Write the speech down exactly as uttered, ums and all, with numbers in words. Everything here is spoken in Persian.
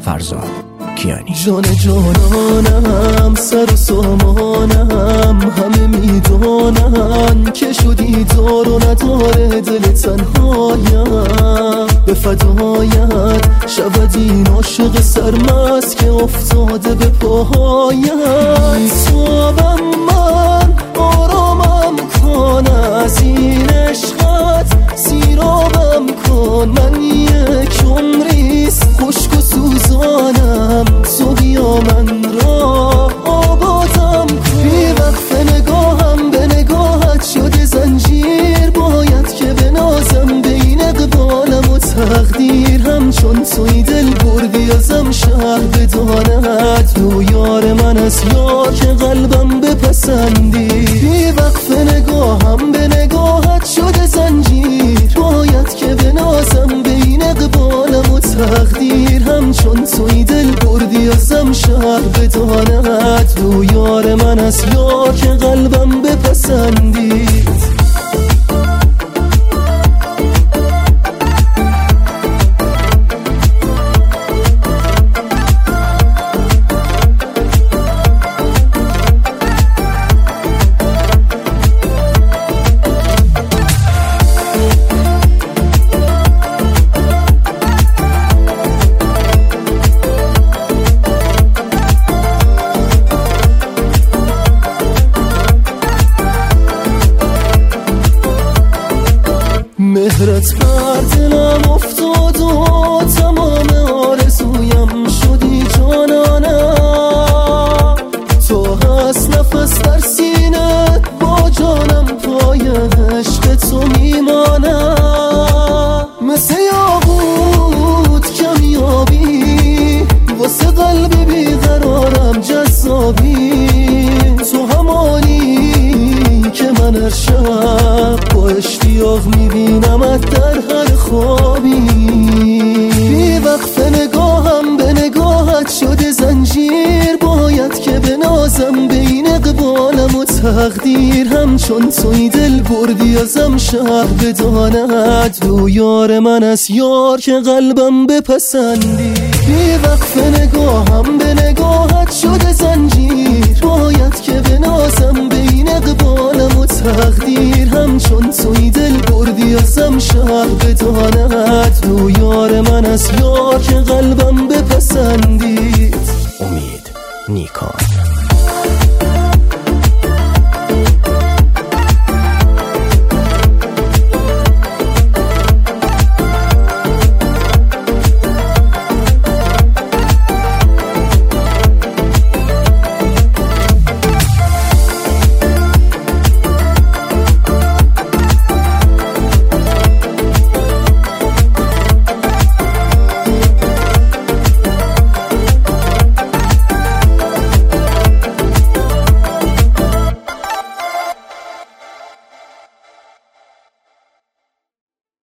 فرزاد کیانی. جان جانانم، سر و سامانم، همه میدانن که شدی دار و نداره دل تنهایم. به فدایت شود این عاشق سرمست که افتاده به پاهایم. صابم من آرامم کن از این عشقت، سیرابم کن من یک عمریست خشک و سوزانم. تو بیا من را آبادم کن. بی وقت نگاهم به نگاهت شده زنجیر، باید که بنازم بین اقبالم و تقدیر. همچون توی دل بردی ازم شهر بداند، تو یار من از یار که قلبم بپسندی. بی وقت نگاهم به نگاهت شده زنجیر، باید که بنازم بین اقبالم و تقدیر. همچون توی دل بردی ازم شهر بداند، تو یار من از یار که قلبم بپسندید. مهرت بر دلم افتاد و تمام آرزویم شدی جانانم. تو هست نفس در سینه، با جانم پای عشق تو میمانم. مثل یاقوت کمیابی واسه قلبی بیقرارم جذابی. تو همانی که من هر شب با اشتیاق میبینمت در هر خوابی. بی وقت نگاهم به نگاهت شده زنجیر، باید که بنازم بین اقبالم و تقدیر. همچون توی دل بردی ازم شهر بداند، تو یار من از یار که قلبم بپسندی. بی وقت نگاهم به نگاهت شده زنجیر، باید که بنازم بین اقبالم و تقدیر. همچون توی دل بردی ازم شهر بداند،